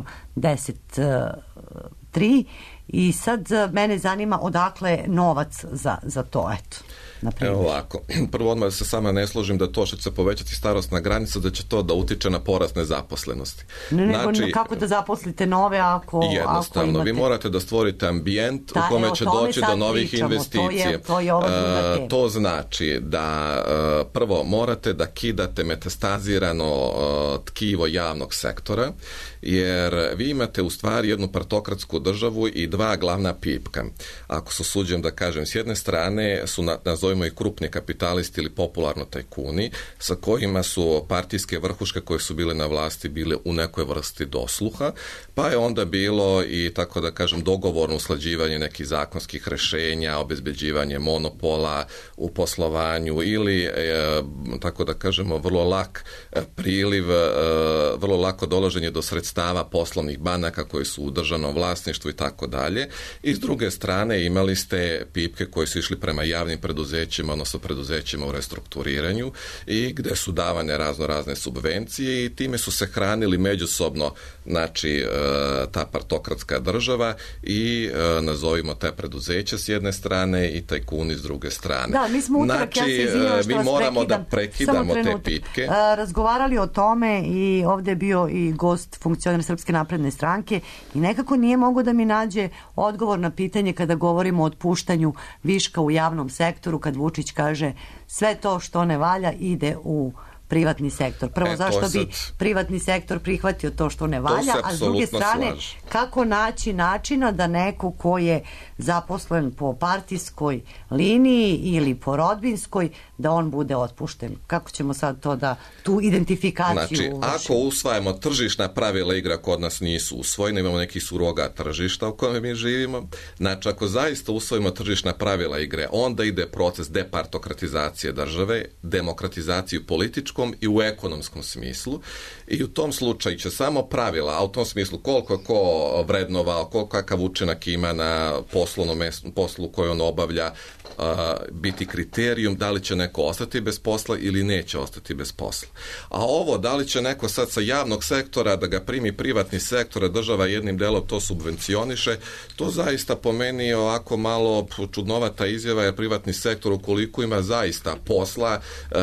10.3 i sad mene zanima odakle novac za to, eto. Evo ovako, prvo odmah se sama ne složim da to što će se povećati starosna granica da će to da utiče na porast nezaposlenosti. Znači, kako da zaposlite nove ako jednostavno, imate... vi morate da stvorite ambijent u kome će doći do novih investicija. To znači da prvo morate da kidate metastazirano tkivo javnog sektora, jer vi imate u stvari jednu partokratsku državu i dva glavna pipka. Ako se usuđujem da kažem, s jedne strane su nazovimo i krupni kapitalisti ili popularno tajkuni, sa kojima su partijske vrhuške koje su bile na vlasti bile u nekoj vrsti dosluha, pa je onda bilo i, tako da kažem, dogovorno usklađivanje nekih zakonskih rešenja, obezbeđivanje monopola u poslovanju ili, tako da kažemo, vrlo lak priliv, vrlo lako dolaženje do sredstava poslovnih banaka koji su u državnom vlasništvu i tako dalje. I s druge strane imali ste pipke koji su išli prema javnim preduzećima, odnosno preduzećima u restrukturiranju i gde su davane razne subvencije i time su se hranili međusobno, znači, ta partokratska država i nazovimo te preduzeća s jedne strane i tajkuni s druge strane. Da, mi smo utorak, ja se izvinjam što vas moramo da prekidamo te pipke. Razgovarali o tome i ovde je bio i gost funkcioner Srpske napredne stranke i nekako nije mogo da mi nađe odgovor na pitanje kada govorimo o otpuštanju viška u javnom sektoru, kad Vučić kaže sve to što ne valja ide u privatni sektor. Prvo, zašto bi privatni sektor prihvatio to što ne valja, a s druge strane, kako naći načina da neko ko je zaposlen po partijskoj liniji ili po rodbinskoj, da on bude otpušten. Kako ćemo sad to da tu identifikaciju... Znači, ako usvajamo tržišna pravila igra kod nas nisu usvojene, imamo neki suroga tržišta u kojem mi živimo, znači ako zaista usvojimo tržišna pravila igre, onda ide proces departokratizacije države, demokratizaciju političku političkom i u ekonomskom smislu i u tom slučaju će samo pravila, a u tom smislu koliko je ko vrednovao, kakav učinak ima na poslu koju on obavlja, biti kriterijum da li će neko ostati bez posla ili neće ostati bez posla. A ovo, da li će neko sad sa javnog sektora da ga primi privatni sektor, a država jednim delom to subvencioniše, to zaista po meni je ovako malo čudnovata izjava, jer privatni sektor ukoliko ima zaista posla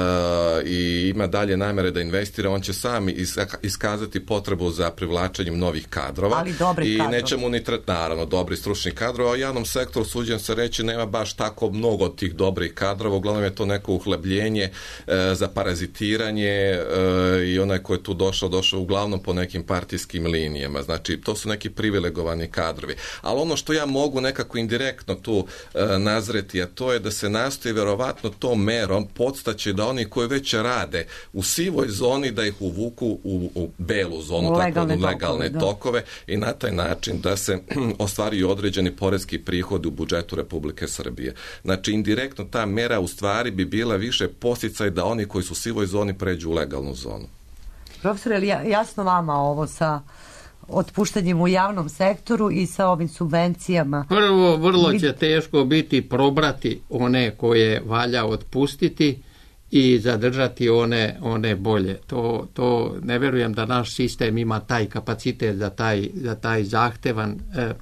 i ima dalje namere da investira, on će sam iskazati potrebu za privlačenjem novih kadrova i neće mu ni naravno dobri stručni kadrova, a u javnom sektoru suđem se reći nema baš tako mnogo tih dobrih kadrova, uglavnom je to neko uhlebljenje za parazitiranje i onaj ko je tu došao uglavnom po nekim partijskim linijama, znači to su neki privilegovani kadrovi. Ali ono što ja mogu nekako indirektno tu nazreti, a to je da se nastoji verovatno tom merom podstaći da oni koji već rade u sivoj zoni da ih uvuku u belu zonu, tako u legalne tokove i na taj način da se ostvaruju određeni poreski prihodi u budžetu Republike Srbije. Znači, indirektno ta mera u stvari bi bila više podsticaj da oni koji su u sivoj zoni pređu u legalnu zonu. Profesor, je li jasno vama ovo sa otpuštanjem u javnom sektoru i sa ovim subvencijama? Prvo, vrlo će teško biti probrati one koje valja otpustiti i zadržati one bolje. To ne vjerujem da naš sistem ima taj kapacitet za taj zahtevan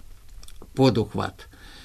poduhvat.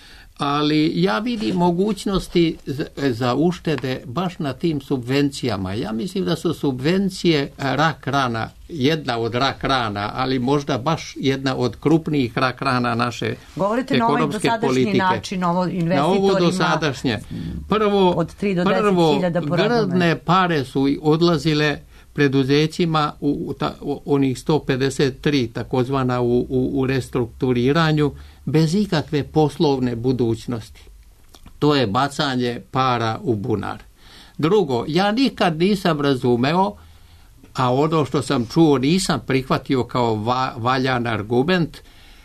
Ali ja vidim mogućnosti za uštede baš na tim subvencijama. Ja mislim da su subvencije rak rana, jedna od rak rana, ali možda baš jedna od krupnijih rak rana naše govorite ekonomske politike. Govorite na ovaj dosadašnji način, na ovo dosadašnje. Prvo, od 3 do 10.000 po radnom grdne pare su odlazile preduzećima u onih 153 takozvana u restrukturiranju bez ikakve poslovne budućnosti. To je bacanje para u bunar. Drugo, ja nikad nisam razumeo, a ono što sam čuo nisam prihvatio kao valjan argument,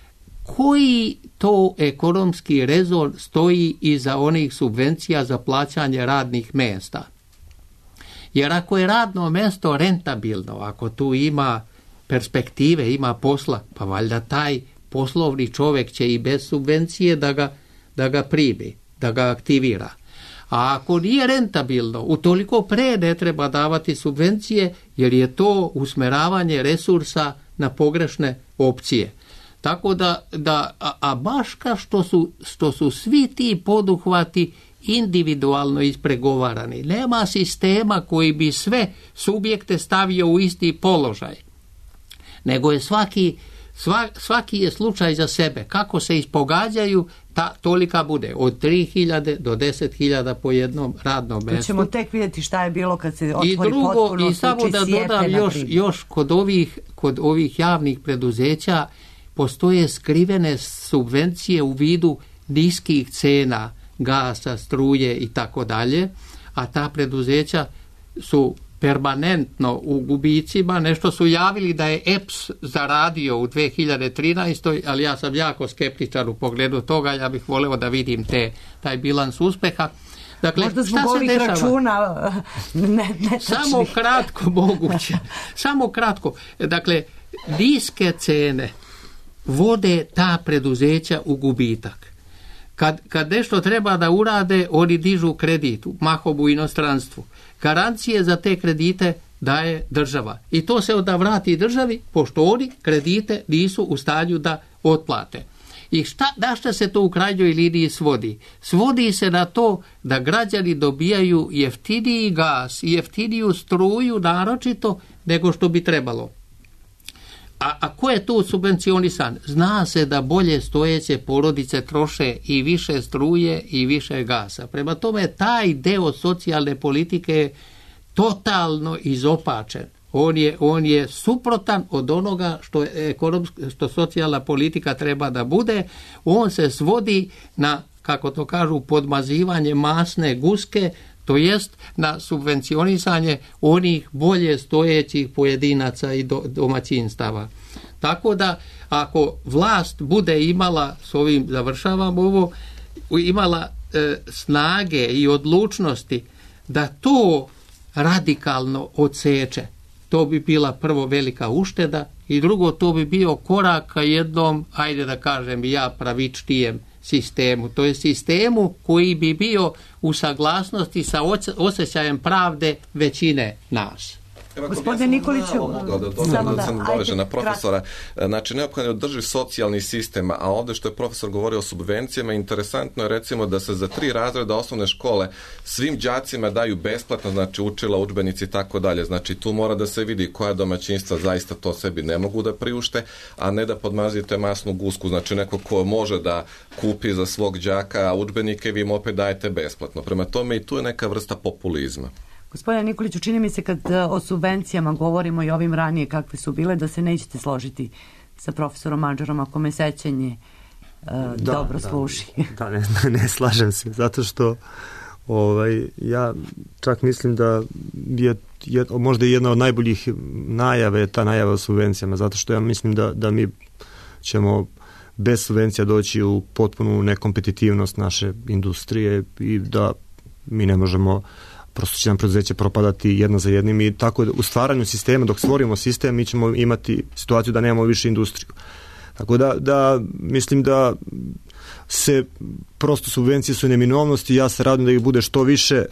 koji to ekonomski rezon stoji iza onih subvencija za plaćanje radnih mjesta. Jer ako je radno mjesto rentabilno, ako tu ima perspektive, ima posla, pa valjda taj poslovni čovjek će i bez subvencije da ga primi, da ga aktivira. A ako nije rentabilno, utoliko pre ne treba davati subvencije, jer je to usmeravanje resursa na pogrešne opcije. Tako a baš kao što su svi ti poduhvati individualno ispregovarani. Nema sistema koji bi sve subjekte stavio u isti položaj. Nego je svaki je slučaj za sebe. Kako se ispogađaju, tolika bude. Od 3.000 do 10.000 po jednom radnom mjestu. Ćemo tek vidjeti šta je bilo kad se otvori potpuno i samo da dodam još kod ovih javnih preduzeća postoje skrivene subvencije u vidu niskih cena gasa, struje i tako dalje, a ta preduzeća su permanentno u gubicima. Nešto su javili da je EPS zaradio u 2013. ali ja sam jako skeptičan u pogledu toga, ja bih voleo da vidim taj bilans uspeha. Dakle, možda zbog ovih računa samo kratko moguće. Samo kratko. Dakle, niske cene vode ta preduzeća u gubitak. Kad nešto treba da urade, oni dižu kredit, mahom u inostranstvu. Garancije za te kredite daje država. I to se onda vrati državi, pošto oni kredite nisu u stanju da otplate. I na šta se to u krajnjoj liniji svodi? Svodi se na to da građani dobijaju jeftiniji gas i jeftiniju struju naročito nego što bi trebalo. A ko je tu subvencionisan? Zna se da bolje stojeće porodice troše i više struje i više gasa. Prema tome, taj deo socijalne politike je totalno izopačen. On je suprotan od onoga što socijalna politika treba da bude. On se svodi na, kako to kažu, podmazivanje masne guske, to jest na subvencionisanje onih bolje stojećih pojedinaca i domaćinstava. Tako da, ako vlast bude imala, s ovim završavam ovo, imala snage i odlučnosti da to radikalno odseče. To bi bila prvo velika ušteda i drugo, to bi bio korak ka jednom, ajde da kažem ja, pravičnijem sistemu. To je sistemu koji bi bio u saglasnosti sa osjećajem pravde većine nas. Gospodine Nikoliću, da sam dovežen na profesora. Znači, neophodno je održiv socijalni sistem, a ovdje što je profesor govorio o subvencijama, interesantno je recimo da se za 3 razreda osnovne škole svim đacima daju besplatno, znači učila, udžbenici i tako dalje. Znači, tu mora da se vidi koja domaćinstva zaista to sebi ne mogu da priušte, a ne da podmazite masnu gusku. Znači, neko ko može da kupi za svog đaka udžbenike, vi im opet dajete besplatno. Prema tome i tu je neka vrsta populizma. Gospodine Nikoliću, čini mi se kad o subvencijama govorimo i ovim ranije kakve su bile, da se nećete složiti sa profesorom Mađarom ako me sećanje dobro služi. Da, ne slažem se, zato što ja čak mislim da je možda jedna od najboljih najave, ta najava o subvencijama, zato što ja mislim da mi ćemo bez subvencija doći u potpunu nekompetitivnost naše industrije i da mi ne možemo, prosto će nam preduzeće propadati jedno za jednim i tako u stvaranju sistema, dok stvorimo sistem, mi ćemo imati situaciju da nemamo više industriju. Tako da mislim da se prosto subvencije su neminovnosti i ja se radujem da ih bude što više,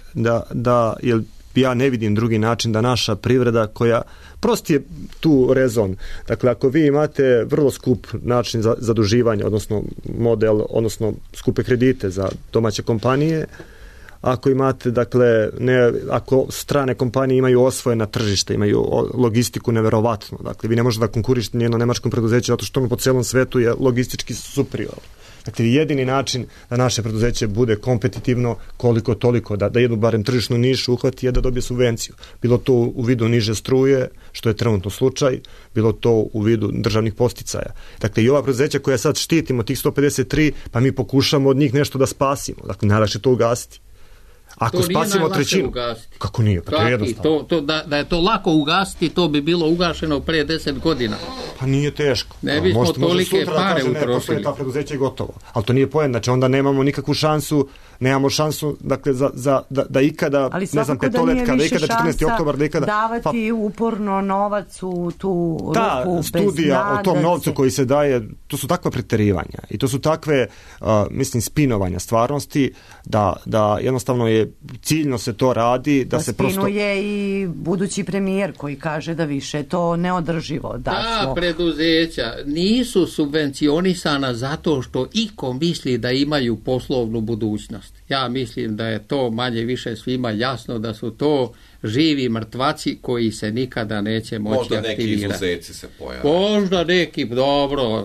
jer ja ne vidim drugi način da naša privreda koja prosto je tu rezon. Dakle, ako vi imate vrlo skup način za zaduživanje, odnosno model, odnosno skupe kredite za domaće kompanije, ako imate, dakle, ako strane kompanije imaju osvojena tržišta, imaju logistiku neverovatno, dakle, vi ne možete da konkurišete nijedno nemačkom preduzeću zato što ono po celom svetu je logistički superior. Dakle, jedini način da naše preduzeće bude kompetitivno koliko toliko, da jednu barem tržišnu nišu uhvati je da dobije subvenciju. Bilo to u vidu niže struje, što je trenutno slučaj, bilo to u vidu državnih podsticaja. Dakle, i ova preduzeća koja sad štitimo, tih 153, pa mi pokušamo od njih nešto da spasimo. Dakle, najlakše to ugasiti. Ako spasimo trećinu, kako nije? Pa to je jednostavno. Da je to lako ugasiti, to bi bilo ugašeno pre 10 godina. Pa nije teško. Ne bismo tolike pare utrošili. Ta preduzeća je gotovo. Ali to nije pojem, znači onda nemamo nikakvu šansu, dakle, da ikada, ne znam, petoletka, da ikada 14. oktobar, da ikada... davati uporno novac u tu rupu bez nade. Studija o tom novcu koji se daje, to su takva preterivanja i to su takve, mislim, spinovanja stvarnosti, da jednostavno je ciljno se to radi, da se prosto... Spinuje i budući premijer koji kaže da više to neodrživo. Da, preduzeća nisu subvencionisana zato što iko misli da imaju poslovnu budućnost. Ja mislim da je to manje više svima jasno da su to živi mrtvaci koji se nikada neće moći aktivirati. Možda neki izuzeci se pojave. Možda neki, dobro,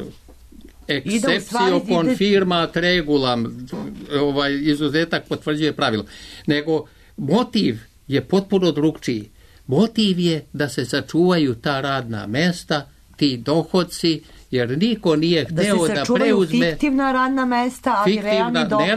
exceptio confirmat regulam, izuzetak potvrđuje pravilo. Nego motiv je potpuno drugčiji. Motiv je da se sačuvaju ta radna mesta, ti dohodci, jer niko nije hteo da preuzme... Da se sačuvaju fiktivna radna mesta, ali realni dohod...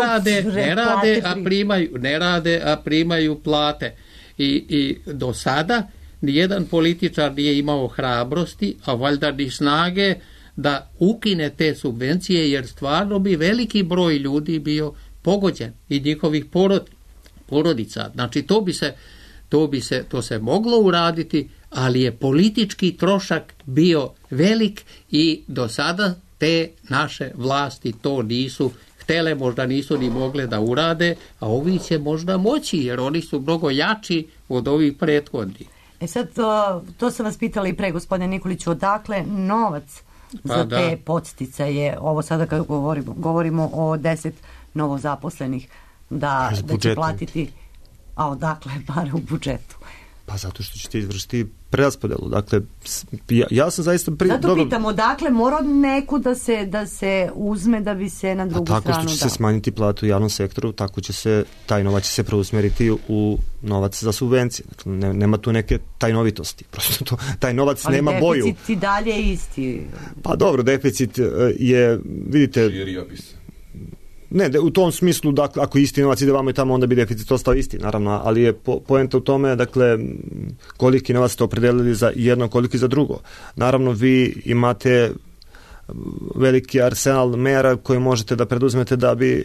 Ne rade, a primaju plate. I do sada nijedan političar nije imao hrabrosti, a valjda ni snage da ukine te subvencije, jer stvarno bi veliki broj ljudi bio pogođen i njihovih porodica. Znači, to se moglo uraditi, ali je politički trošak bio velik i do sada te naše vlasti to nisu htele, možda nisu ni mogle da urade, a ovi će možda moći, jer oni su mnogo jači od ovih prethodnih. Sad, to sam vas pitala i pre, gospodine Nikoliću, odakle novac za te podsticaje, ovo sada kad govorimo o 10 novozaposlenih, da će platiti, a odakle pare u budžetu? Pa zato što ćete izvršiti preraspodelu. Dakle, ja sam zaista... Zato pitam, odakle mora neku da se uzme da bi se na drugu stranu dao? Tako što će se smanjiti platu u javnom sektoru, tako će se, taj novac će se preusmeriti u novac za subvencije. Dakle, nema tu neke tajnovitosti. Prosto taj novac nema boju. Ali deficit i dalje isti. Pa dobro, deficit je, vidite... Širio bi se. Ne, u tom smislu, dakle, ako isti novac ide vamo i tamo, onda bi deficit ostao isti, naravno, ali je poenta u tome, dakle, koliki novac ste opredelili za jedno, koliki za drugo. Naravno, vi imate veliki arsenal mera koje možete da preduzmete da bi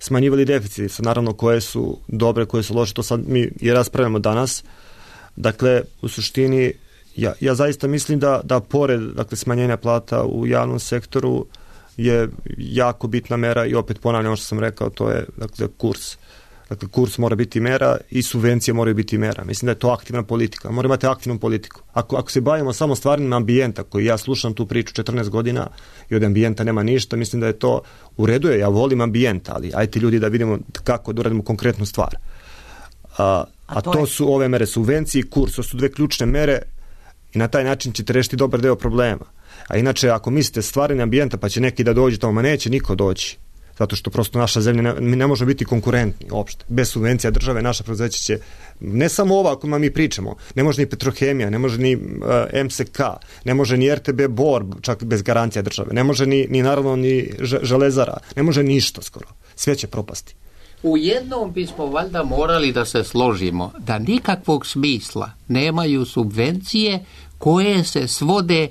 smanjivali deficit, naravno koje su dobre, koje su loše, to sad mi i raspravljamo danas. Dakle, u suštini, ja zaista mislim da pored, dakle, smanjenja plata u javnom sektoru je jako bitna mera i opet ponavljam ono što sam rekao, to je, dakle, kurs. Dakle, kurs mora biti mera i subvencije moraju biti mera. Mislim da je to aktivna politika. Moramo imati aktivnu politiku. Ako se bavimo samo stvaranjem ambijenta, koji ja slušam tu priču 14 godina i od ambijenta nema ništa, mislim da je to u redu. Ja volim ambijenta, ali ajte ljudi da vidimo kako da uradimo konkretnu stvar. A to su ove mere, subvencije i kurs. To su dve ključne mere i na taj način ćete rešiti dobar deo problema. A inače, ako mislite stvaranje ambijenta pa će neki da dođe tamo, neće niko doći. Zato što prosto naša zemlja ne može biti konkurentni uopšte. Bez subvencija države naša preduzeća će, ne samo ova o kojima mi pričamo, ne može ni Petrohemija, ne može ni MSK, ne može ni RTB Bor, čak bez garancija države, ne može ni naravno ni Železara, ne može ništa skoro. Sve će propasti. U jednom bismo valjda morali da se složimo da nikakvog smisla nemaju subvencije koje se svode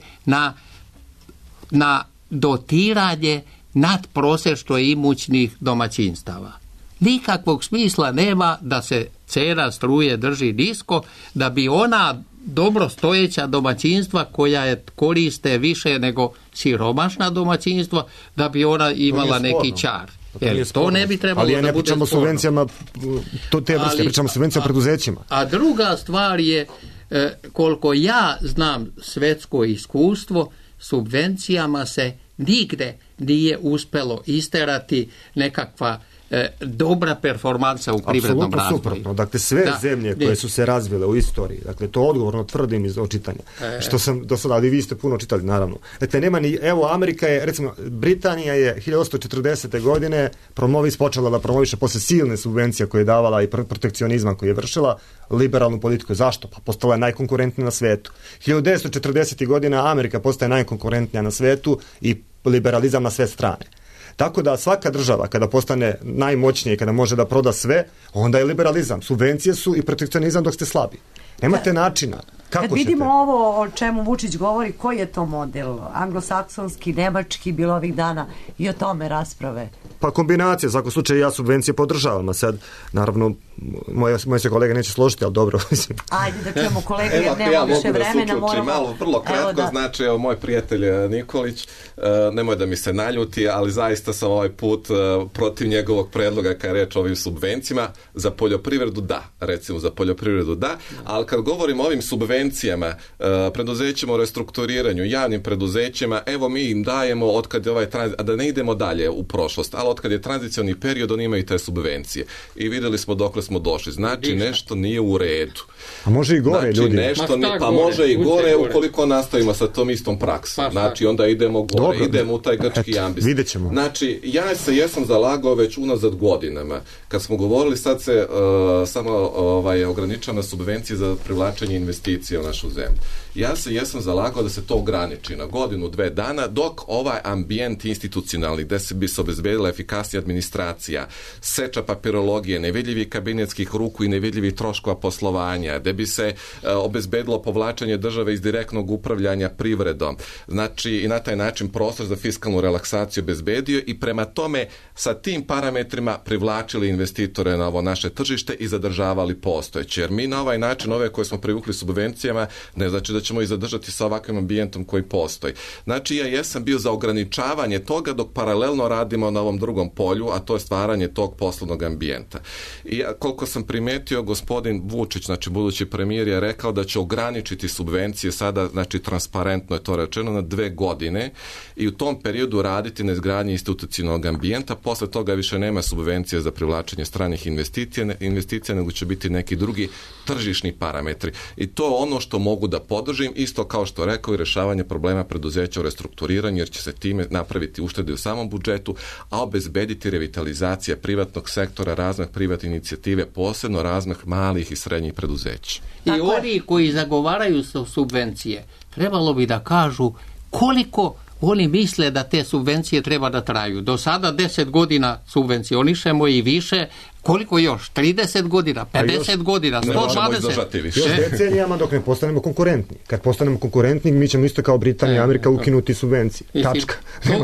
na dotiranje nadprosečno imućnih domaćinstava. Nikakvog smisla nema da se cena struje drži nisko, da bi ona dobro stojeća domaćinstva koja je koriste više nego siromašna domaćinstva, da bi ona imala neki čar. To ne bi trebalo. Ali ja ne da bude pričamo o subvencijama, te vrste, pričamo o subvencijama preduzećima. A druga stvar je, koliko ja znam svetsko iskustvo, subvencijama se nigde nije uspelo isterati nekakva dobra performansa u privrednom razvoju. Apsolutno suprotno. Dakle, sve zemlje koje su se razvile u istoriji, dakle, to odgovorno tvrdim iz očitanja, što sam do sada, ali vi ste puno čitali, naravno. Dakle, nema ni, evo, Amerika je, recimo, Britanija je 1840. godine počela da promoviše posle silne subvencije koje je davala i protekcionizma koje je vršila, liberalnu politiku. Zašto? Pa postala je najkonkurentnija na svetu. 1940. godina Amerika postaje najkonkurentnija na svetu i liberalizam na sve strane. Tako da svaka država kada postane najmoćnija i kada može da proda sve, onda je liberalizam. Subvencije su i protekcionizam dok ste slabi. Nemate načina. Kako Kad vidimo ovo o čemu Vučić govori, koji je to model? Anglosaksonski, nemački, bilo ovih dana i o tome rasprave. Pa kombinacija, u svakom slučaju ja subvencije podržavam, a sad, naravno, moje se kolege neće složiti, ali dobro. Ajde da čujemo kolege, jer nema više vremena. Malo, vrlo kratko, znači, evo, moj prijatelj Nikolić, nemoj da mi se naljuti, ali zaista sam ovaj put protiv njegovog predloga kad je reč o ovim subvencijama. Za poljoprivredu da, recimo za poljoprivredu da, ali kad govorimo o ovim subvencijama, preduzećima o restrukturiranju, javnim preduzećima, evo mi im dajemo otkad je ovaj a da ne idemo dalje u prošlost, ali otkad je tranzicioni period, oni imaju te subvencije. I videli smo dokle smo došli. Znači, nešto nije u redu. A može i gore, znači, ljudi. Pa može i gore ukoliko nastavimo sa tom istom praksom. Znači, onda idemo gore, idemo u taj grčki ambis. Vidjet ćemo. Znači, ja se jesam zalagao već unazad godinama. Kad smo govorili, sad se samo ograničava na subvencije za privlačenje investicija u našu zemlju. Ja se jesam zalagao da se to ograniči na godinu, 2 dana, dok ovaj ambijent institucionalni, gde bi se obezbedila efikasnija administracija, seča papirologije, nevidljivih kabinetskih ruku i nevidljivih troškova poslovanja, gde bi se obezbedilo povlačenje države iz direktnog upravljanja privredom. Znači, i na taj način prostor za fiskalnu relaksaciju obezbedio i prema tome sa tim parametrima privlačili investitore na ovo naše tržište i zadržavali postojeće. Jer mi na ovaj način, ove koje smo privukli subvencijama, ne znači da ćemo i zadržati sa ovakvim ambijentom koji postoji. Znači, ja jesam bio za ograničavanje toga dok paralelno radimo na ovom drugom polju, a to je stvaranje tog poslovnog ambijenta. I koliko sam primetio, gospodin Vučić, znači budući premijer, je rekao da će ograničiti subvencije sada, znači transparentno je to rečeno, na 2 godine i u tom periodu raditi na izgradnji institucionalnog ambijenta. Posle toga više nema subvencije za privlačenje stranih investicija, nego će biti neki drugi tržišni parametri. I to je ono što mogu da podržim, isto kao što rekao i rešavanje problema preduzeća u restrukturiranju, jer će se time napraviti uštede u samom budžetu, a obezbediti revitalizacija privatnog sektora, razmah privatne inicijative, posebno razmah malih i srednjih preduzeća. I oni koji zagovaraju subvencije, trebalo bi da kažu koliko oni misle da te subvencije treba da traju. Do sada 10 godina subvencionišemo i više. Koliko još? 30 godina, 50 godina, 120. Još decenijama dok ne postanemo konkurentni. Kad postanemo konkurentni, mi ćemo isto kao Britanija i Amerika ukinuti subvencije. Tačka.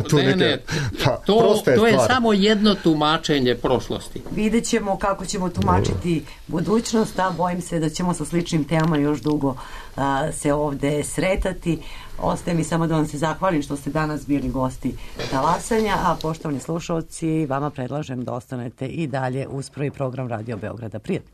To je samo jedno tumačenje prošlosti. Vidjet ćemo kako ćemo tumačiti budućnost, a bojim se da ćemo sa sličnim temama još dugo se ovde sretati. Ostaje mi samo da vam se zahvalim što ste danas bili gosti Talasanja, a poštovani slušalci, vama predlažem da ostanete i dalje uz prvi program Radio Beograda. Prijatno.